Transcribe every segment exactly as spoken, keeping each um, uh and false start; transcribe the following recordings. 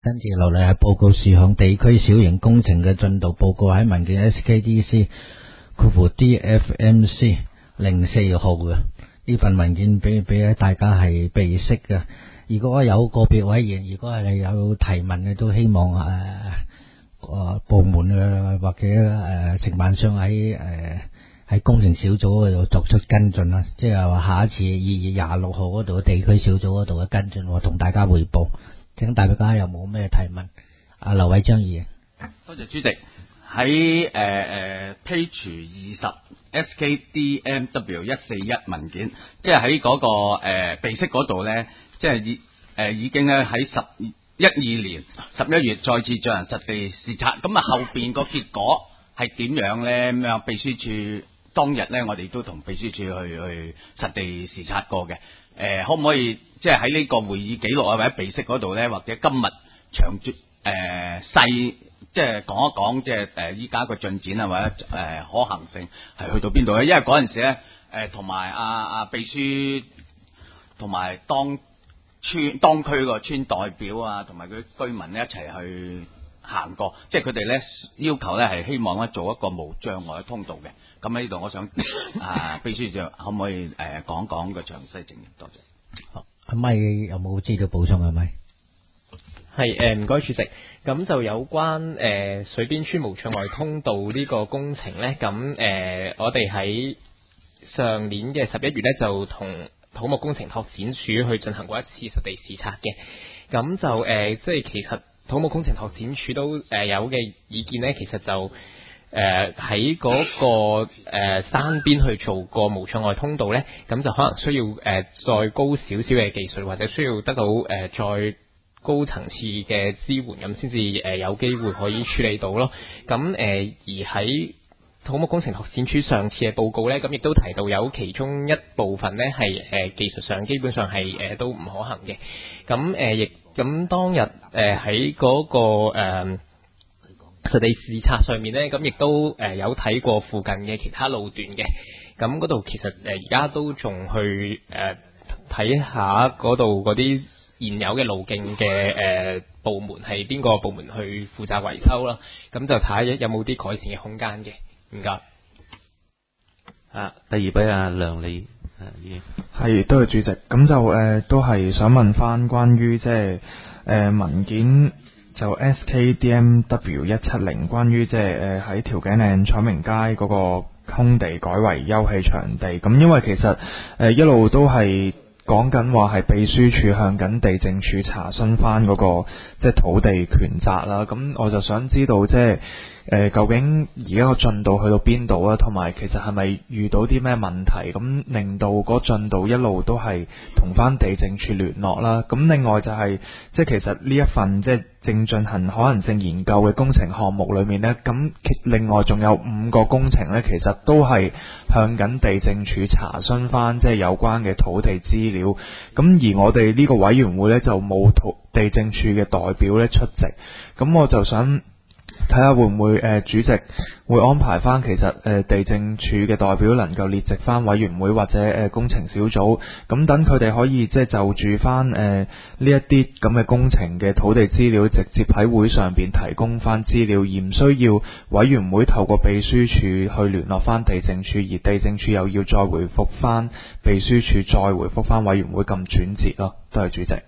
跟住落嚟係報告事項，地區小型工程嘅進度報告喺文件 S K D C 括弧 D F M C 零四號嘅呢份文件俾俾大家係備悉嘅。如果有個別委員，如果係有提問嘅，都希望誒、呃、部門嘅或者誒、呃、承辦商喺誒喺工程小組嗰度作出跟進啦。即係話下一次二月廿六號嗰度地區小組嗰度嘅跟進，我同大家匯報。請大家有冇咩提問？阿劉偉章議員， 多謝主席。喺誒誒 page 二十 S K D M W 一四一文件，即係喺嗰個誒備悉嗰度咧，即係已誒已經咧喺十一二年十一月再次進行實地視察。咁啊後邊個結果係點樣咧？咁樣秘書處當日咧，我哋都同秘書處去去實地視察過嘅。誒、呃，可唔可以即係喺呢個會議記錄啊，或者備悉嗰度咧，或者今日長絕誒細，即係講一講，即係誒依家個進展啊，或者誒、呃、可行性係去到邊度咧？因為嗰陣時咧，誒同埋阿阿秘書同埋當村當區個村代表啊，同埋佢居民咧一齊去行過，即係佢哋咧要求咧係希望咧做一個無障礙嘅通道嘅。咁喺呢度，我想啊秘書長可唔可以誒、呃、講講個詳細情形？多謝。 好，阿咪有冇資料補充啊？咪係誒，唔該主席。咁就有關誒、呃、水邊村無障礙通道呢個工程咧，咁誒、呃、我哋喺上年嘅十一月咧就同土木工程拓展署去進行過一次實地視察嘅。咁就誒、呃、即係其實土木工程拓展署都誒、呃、有嘅意見咧，其實就誒喺嗰個、呃、山邊去做個無障礙通道咧，咁就可能需要誒、呃、再高少少嘅技術，或者需要得到誒、呃、再高層次嘅支援，咁先至誒有機會可以處理到咯。咁誒、呃、而喺土木工程拓展署上次嘅報告咧，咁亦都提到有其中一部分咧係誒技術上基本上係誒、呃、都唔可行嘅。咁誒亦咁當日誒喺嗰個誒、呃實地視察上面咧，咁亦都誒有睇過附近嘅其他路段嘅，咁嗰度其實誒而家都仲去誒睇下嗰度嗰啲現有嘅路徑嘅誒部門係邊個部門去負責維修啦，咁就睇下有冇啲改善嘅空間嘅。唔該。 啊，第二位阿梁理議員， 係多謝主席。咁就誒、呃、都係想問翻關於即係誒文件。就 S K D M W 一七零關於即係誒喺調景嶺彩明街嗰個空地改為休憩場地，咁因為其實誒、呃、一路都係講緊話係秘書處向緊地政處查詢翻嗰個即係土地權責啦，咁我就想知道即係誒究竟而家個進度去到邊度啊？同埋其實係咪遇到啲咩問題，咁令到嗰進度一路都係同翻地政處聯絡啦？咁另外就係、是、即係其實呢一份即係正進行可能性研究嘅工程項目裏面呢，咁另外仲有五個工程呢，其實都係向緊地政處查詢翻即係有關嘅土地資料。咁而我哋呢個委員會呢，就冇土地政處嘅代表呢出席，咁我就想睇下會唔會誒、呃、主席會安排翻其實誒、呃、地政處嘅代表能夠列席翻委員會或者誒、呃、工程小組，咁等佢哋可以即係就住翻誒呢一啲咁嘅工程嘅土地資料，直接喺會上邊提供翻資料，而唔需要委員會透過秘書處去聯絡翻地政處，而地政處又要再回覆翻秘書處，再回覆翻委員會咁轉折咯。多謝主席。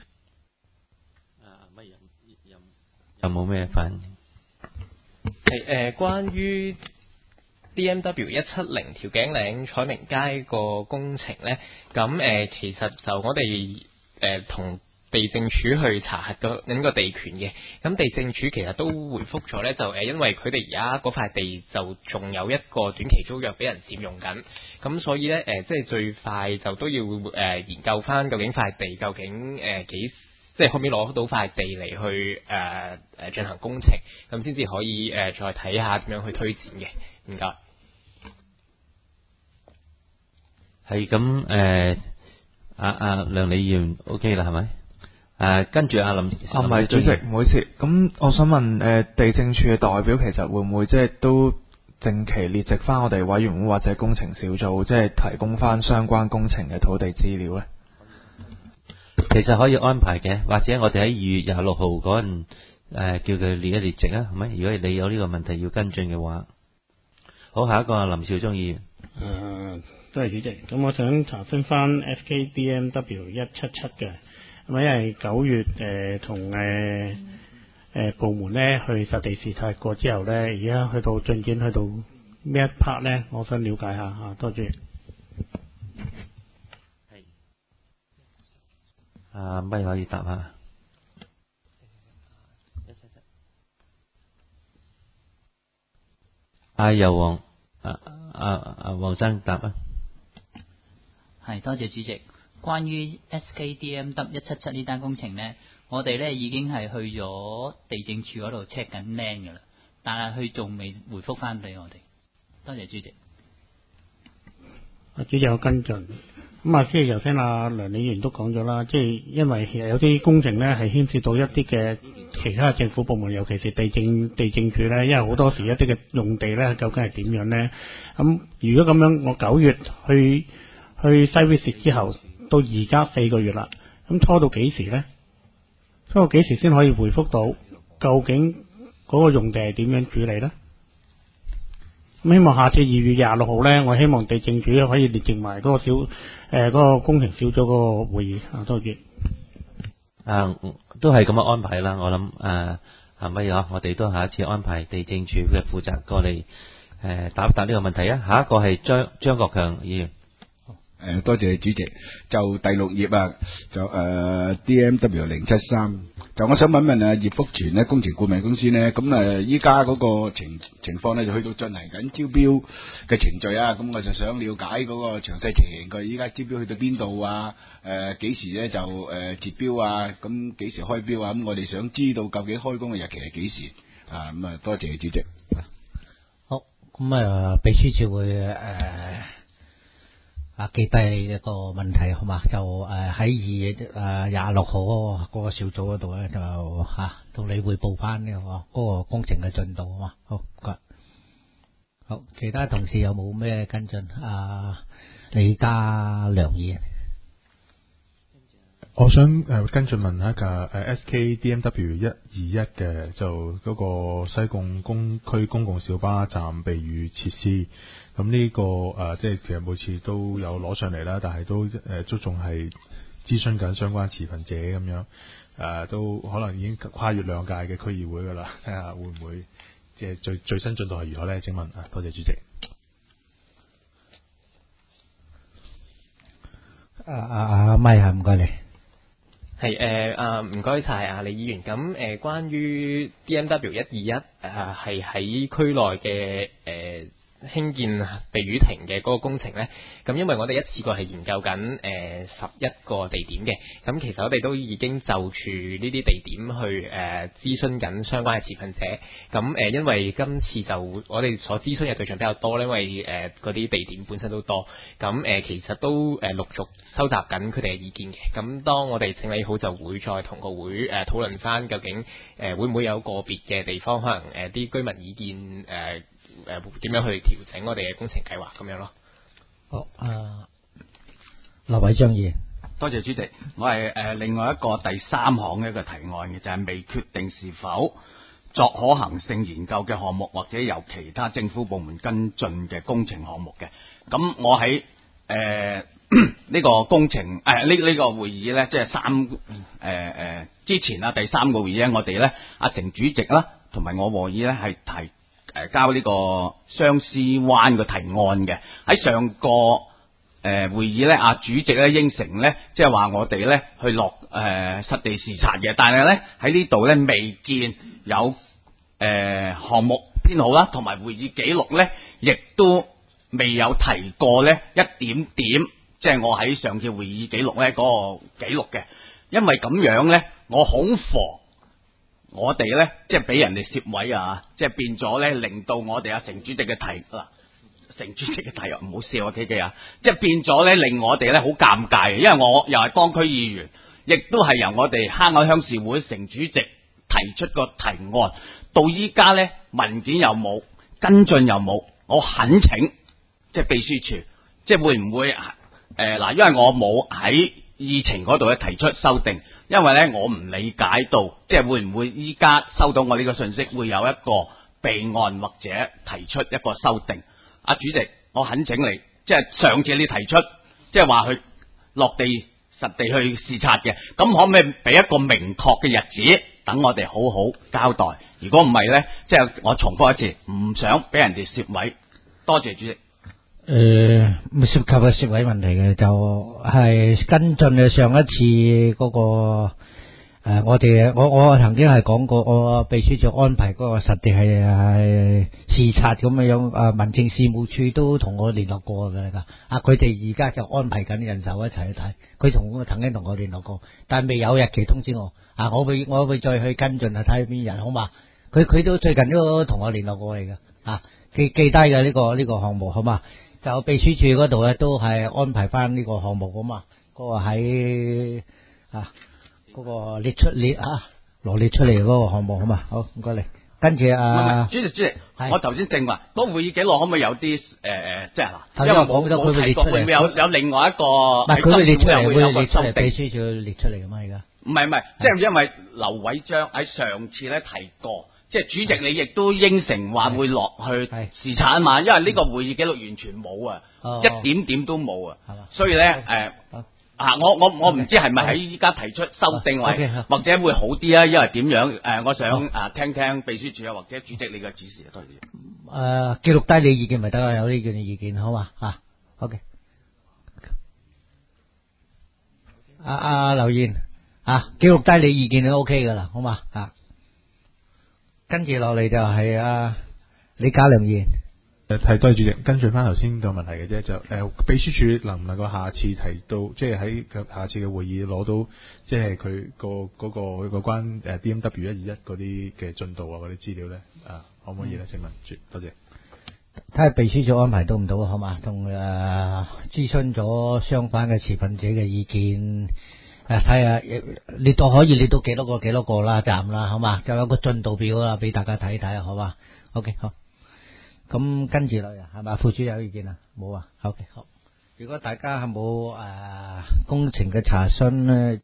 啊，乜有有冇咩反應？ 係誒、呃，關於 D M W 一七零調景嶺彩明街個工程咧，咁誒、呃、其實就我哋誒同地政署去查核個呢個地權嘅，咁地政署其實都回覆咗咧，就誒、呃、因為佢哋而家嗰塊地就仲有一個短期租約俾人佔用緊，咁所以咧誒、呃、即係最快就都要誒、呃、研究翻究竟塊地究竟誒幾。呃即係可唔可以攞到塊地嚟去誒誒進行工程，咁先至可以誒、呃、再睇下點樣去推展嘅。唔該。 係咁誒，阿阿梁理議員 OK 啦，係咪？誒跟住阿林， 啊唔係主席，唔好意思。咁我想問誒、呃、地政處嘅代表，其實會唔會即係都定期列席翻我哋委員會或者工程小組，即係提供翻相關工程嘅土地資料咧？ 其實可以安排嘅，或者我哋喺二月廿六號嗰陣誒叫佢列一列席啊，係咪？如果你有呢個問題要跟進嘅話，好，下一個林兆忠議員。 誒、呃，多謝主席。咁我想查詢翻 S K D M W 一七七嘅，咁因為九月誒同誒誒部門咧去實地視察過之後咧，而家去到進展去到咩一 part 咧？我想了解下嚇，多謝。 係。啊，咪可以答下。阿游黃，啊啊啊黃生答啊。 係，多謝主席。關於 S K D M W 一七七呢單工程呢，我哋呢已經係去咗地政處嗰度 check 緊 land 㗎啦，但係佢仲未回覆翻俾我哋。多謝主席。 主席有跟進。咁啊，即係頭先阿梁理員都講咗啦，即係因為其實有啲工程咧係牽涉到一啲嘅其他政府部門，尤其是地政地政處咧，因為好多時一啲嘅用地咧究竟係點樣咧？咁如果咁樣，我九月去去西 visit 之後，到而家四個月啦，咁拖到幾時咧？拖到幾時先可以回覆到究竟嗰個用地係點樣處理咧？咁希望下次二月廿六號咧，我希望地政處可以列席埋嗰個小誒嗰、呃嗰個工程小組嗰個會議啊，多謝。 啊，都係咁樣安排啦。我諗誒係咪啊？我哋都下一次安排地政處嘅負責過嚟誒、呃、答一答呢個問題啊。下一個係張張國強議員。 誒，多謝主席。就第六頁啊，就誒、呃、D M W 零七三，就我想問問啊，葉福全咧工程顧問公司咧，咁誒依家嗰個情情況咧就去到進行緊招標嘅程序啊，咁我就想了解嗰個詳細情形，佢依家招標去到邊度啊？誒、呃、幾時咧就誒、呃、截標啊？咁幾時開標啊？咁我哋想知道究竟開工嘅日期係幾時啊？咁啊，多謝主席。 好，咁啊，秘書處會誒。呃啊，記低一個問題好嘛？就誒喺二月誒廿六號嗰個嗰個小組嗰度咧，就嚇同你匯報翻呢個嗰個工程嘅進度啊嘛。好，唔該。好，其他同事有冇咩跟進？啊，李家良議員。 我想誒跟進問一架誒 S K D M W 一二一嘅，就嗰個西貢公區公共小巴站避雨設施。咁呢、這個誒、呃，即係其實每次都有攞上嚟啦，但係都誒、呃、都仲係諮詢緊相關持份者咁樣，誒、呃、都可能已經跨越兩屆嘅區議會噶啦，睇下會唔會即係最最新進度係如何咧？請問啊，多謝主席。 啊啊啊，咪係唔該你。 係誒啊，唔該晒啊李議員。咁誒、呃，關於 D M W 一二一誒係喺區內嘅誒。呃興建避雨亭嘅嗰個工程呢，咁因為我哋一次過係研究緊誒十一個地點嘅，咁其實我哋都已經就住呢啲地點去誒、呃、諮詢緊相關嘅持份者，咁誒、呃、因為今次就我哋所諮詢嘅對象比較多，因為誒嗰啲地點本身都多，咁誒、呃、其實都誒陸續收集緊佢哋嘅意見嘅，咁當我哋整理好就會再同個會誒討論翻究竟誒、呃、會唔會有個別嘅地方可能誒啲、呃、居民意見誒。呃誒，點樣去調整我哋嘅工程計劃咁樣咯？ 好，啊，劉偉章議員， 多謝主席。我係誒、呃、另外一個第三項嘅一個提案嘅，就係、是、未決定是否作可行性研究嘅項目，或者由其他政府部門跟進嘅工程項目嘅。咁我喺誒呢個工程誒呢呢個會議咧，即係三誒誒、呃、之前啊第三個會議咧，我哋咧阿成主席啦，同埋我和議咧係提。誒，交呢個相思灣嘅提案嘅，喺上個誒、呃、會議咧，阿主席咧應承咧，即係話我哋咧去落誒、呃、實地視察嘅，但係咧喺呢度咧未見有誒項、呃、目編號啦，同埋會議記錄咧，亦都未有提過咧一點點，即係我喺上次會議記錄咧嗰個記錄嘅，因為咁樣咧，我恐防。我哋咧，即係俾人哋攝位啊！即係變咗咧，令到我哋阿成主席嘅提嗱，成主席嘅提唔好笑啊！K K 啊，即係變咗咧，令我哋咧好尷尬，因為我又係當區議員，亦都係由我哋坑口鄉事會成主席提出個提案，到依家咧文件又冇，跟進又冇，我懇請即係秘書處，即係會唔會誒嗱、呃？因為我冇喺議程嗰度咧提出修訂，因為咧我唔理解到，即係會唔會依家收到我呢個信息，會有一個備案或者提出一個修訂。阿主席，我懇請你，即係上次你提出，即係話去落地實地去視察嘅，咁可唔可以俾一個明確嘅日子，等我哋好好交代？如果唔係咧，即係我重複一次，唔想俾人哋攝位。多謝主席。 誒，唔涉及嘅攝位問題嘅，就係跟進嘅上一次嗰個誒，我哋我我曾經係講過，我秘書長安排嗰個實地係係視察咁樣樣，誒，民政事務處都同我聯絡過嘅啦，啊，佢哋而家就安排緊人手一齊去睇，佢同我曾經同我聯絡過，但係未有日期通知我，啊，我會我會再去跟進啊，睇邊人好嘛？佢佢都最近都同我聯絡過嚟嘅，啊，記記低嘅呢個呢個項目好嘛？就秘書處嗰度咧都係安排翻呢個項目噶嘛，嗰個喺啊嗰個列出列啊羅列出嚟嗰個項目好嘛？好，唔該你。跟住啊， 主席主席，我頭先正話嗰個會議記錄可唔可以有啲誒誒，即係嗱，因因為為冇我覺得佢會列出嚟， 會唔會有有另外一個？ 唔係佢會列出嚟，會列出嚟， 修訂秘書處列出嚟噶嘛？而家唔係唔係，即係因為劉偉章喺上次咧提過。即係主席，你亦都應承話會落去視察啊嘛，因為呢個會議記錄完全冇啊， 哦一點點都冇啊， 係嘛所以咧誒啊，我我我唔知係咪喺依家提出修訂或 OK， 或者會好啲啊，因為點樣誒？我想啊聽聽秘書處啊或者主席你嘅指示啊，多謝。 誒記錄低你意見咪得啦，有呢件意見好嘛嚇 ？OK。阿阿劉燕啊，記錄低你意見就 OK 噶啦，好嘛嚇？跟住落嚟就係阿李家良議員。 誒係多謝主席，跟住翻頭先個問題嘅啫，就誒、呃、秘書處能唔能夠下次提到，即係喺下次嘅會議攞到，即係佢個嗰個嗰關誒 D M W 一二一嗰啲嘅進度啊嗰啲資料咧，啊可唔可以咧？請問，多謝。 睇下秘書長安排到唔到好嘛？同誒諮詢咗相關嘅持份者嘅意見。誒，睇下列到可以列到幾多個幾多個啦站啦，好嘛？就有個進度表啦，俾大家睇睇，好嘛 ？OK， 好。咁跟住落嚟係咪副主有意見啊？冇啊。OK， 好。如果大家係冇誒工程嘅查詢咧？